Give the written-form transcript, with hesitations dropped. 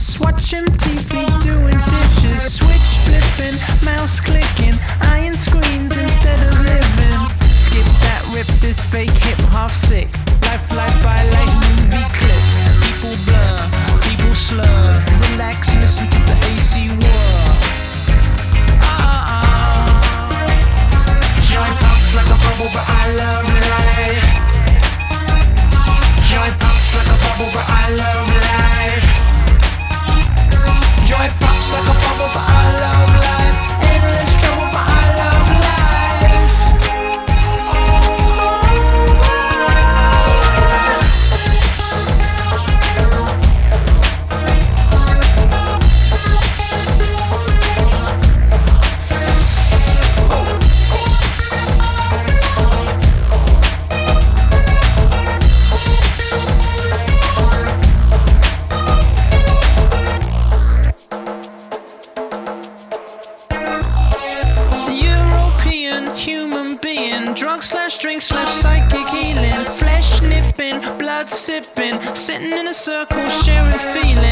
delicious. Watching TV, doing dishes, switch flipping, mouse clicking, iron screens instead of living. Skip that, rip this fake hip, half sick. Life by like movie clips. People blur, people slur. Relax, listen to the AC whir. Joy pops like a bubble, but I love life. Joy pops like a bubble, but I love life. Joy pops like a bubble, but I love life. Endless trouble, but I love life. Human being, drug slash drink slash psychic healing, flesh nipping, blood sipping, sitting in a circle sharing feelings.